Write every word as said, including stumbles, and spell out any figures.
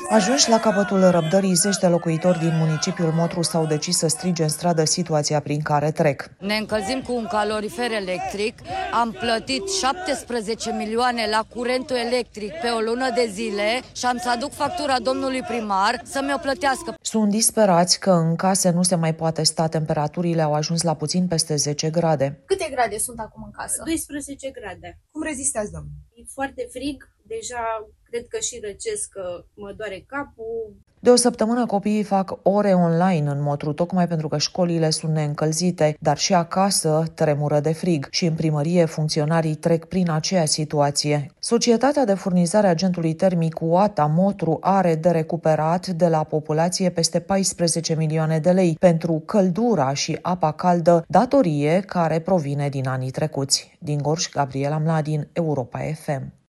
Ajunși la capătul răbdării, zeci de locuitori din municipiul Motru s-au decis să strige în stradă situația prin care trec. Ne încălzim cu un calorifer electric, am plătit șaptesprezece milioane la curentul electric pe o lună de zile și am să aduc factura domnului primar să mi-o plătească. Sunt disperați că în case nu se mai poate sta, temperaturile au ajuns la puțin peste zece grade. Câte grade sunt acum în casă? doisprezece grade. Cum rezistați, doamnă? E foarte frig, deja cred că și răcesc, că mă doare capul. De o săptămână copiii fac ore online în Motru, tocmai pentru că școlile sunt neîncălzite, dar și acasă tremură de frig și în primărie funcționarii trec prin aceeași situație. Societatea de furnizare a agentului termic U A T A Motru are de recuperat de la populație peste paisprezece milioane de lei pentru căldura și apa caldă, datorie care provine din anii trecuți. Din Gorj, Gabriela Mladin, Europa F M.